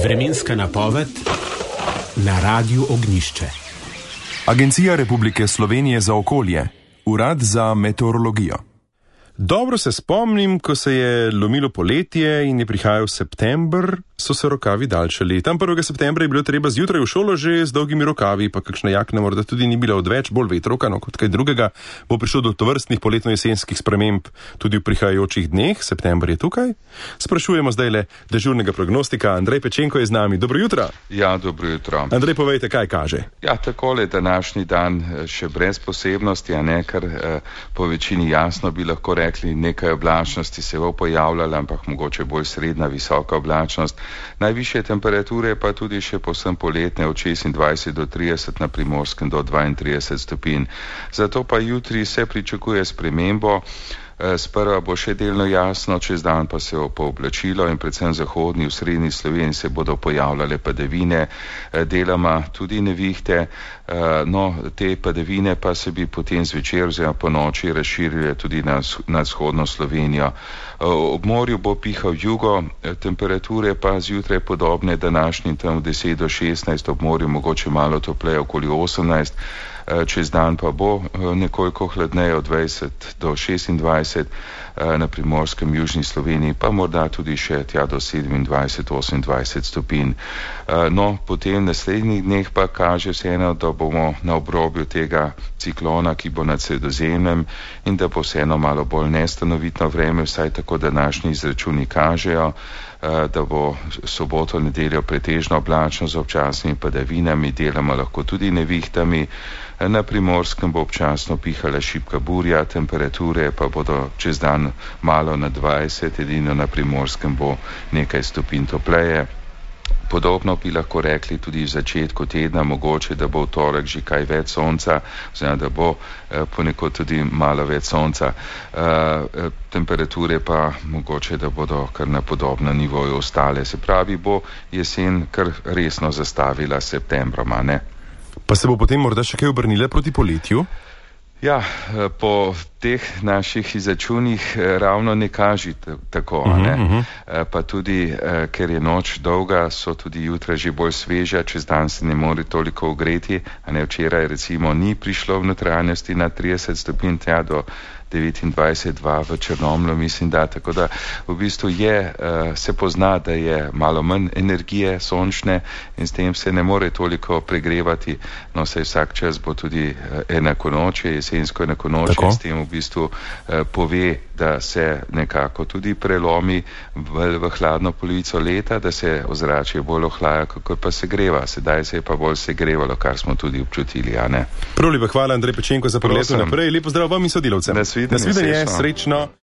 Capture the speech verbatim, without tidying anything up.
Vremenska napoved na Radiu Ognjišče. Agencija Republike Slovenije za okolje, Urad za meteorologijo. Dobro se spomnim, ko se je lomilo poletje in je prihajal september, so se rokavi daljše leta. prvega septembra je bilo treba zjutraj v šolo že z dolgimi rokavi, pa kakšna jakna morda tudi ni bila odveč, bolj vetrovka, no kot kaj drugega, bo prišlo do tovrstnih poletno-jesenskih sprememb tudi v prihajajočih dneh. September je tukaj. Sprašujemo zdaj le dežurnega prognostika. Andrej Pečenko je z nami. Dobro jutro. Ja, dobro jutro. Andrej, povejte, kaj kaže? Ja, takole današnji dan še brez posebnosti, a ne, ker eh, po večini jasno bi lahko rekli, nekaj oblačnosti se bo pojavljala, ampak mogoče bolj srednja visoka oblačnost. Najvišje temperature pa tudi še povsem poletne, od šestindvajset do trideset, na Primorskem do dvaintrideset stopinj. Zato pa jutri se pričakuje spremembo. Sprva bo še delno jasno, čez dan pa se bo pooblačilo in predvsem zahodni, v srednji Sloveniji se bodo pojavljale padavine, deloma tudi nevihte. No, te padavine pa se bi potem zvečer oziroma po noči razširile tudi na, na vzhodno Slovenijo. Ob morju bo pihal jugo, temperature pa zjutraj podobne današnjim, tam deset do šestnajst, ob morju mogoče malo topleje, okoli osemnajst. Čez dan pa bo nekoliko hladneje, od dvajset do šestindvajset, na Primorskem, južni Sloveniji pa morda tudi še tja do sedemindvajset do osemindvajset stopinj. No, potem v naslednjih dneh pa kaže vseeno, da bomo na obrobju tega ciklona, ki bo nad Sredozemljem, in da bo vseeno malo bolj nestanovitno vreme, vsaj tako današnji izračuni kažejo, da bo soboto, nedeljo pretežno oblačno z občasnimi padavinami, deloma lahko tudi nevihtami. Na Primorskem bo občasno pihala šibka burja, temperature pa bodo čez dan malo na dvajset, edino na Primorskem bo nekaj stopinj topleje. Podobno bi lahko rekli tudi v začetku tedna, mogoče, da bo v torek že kaj več sonca, oziroma da bo eh, ponekod tudi malo več sonca. Eh, temperature pa mogoče, da bodo kar na podobnem nivoju ostale. Se pravi, bo jesen kar resno zastavila septembrom, ne? Pa se bo potem morda še kaj obrnile proti poletju? Ja, po teh naših izračunih ravno ne kaže tako, uh-huh, ne? Uh-huh. Pa tudi, ker je noč dolga, so tudi jutra že bolj sveža, čez dan se ne more toliko ogreti, a ne, včeraj recimo ni prišlo v notranjosti na trideset stopinj, tja do devetindvajset dva v Črnomlju, mislim, da, tako da v bistvu je, se pozna, da je malo manj energije sončne in s tem se ne more toliko pregrevati, no saj vsak čas bo tudi enakonočje, jesensko enakonočje, s tem v bistvu pove, da se nekako tudi prelomi v, v hladno polovico leta, da se ozračje bolj ohlaja, kakor pa se greva. Sedaj se je pa bolj segrevalo, kar smo tudi občutili, a ne? Prav lepa hvala, Andrej Pečenko, za pogled naprej. Lepo zdrav vam in sodelavcem. Nasvidenje, srečno.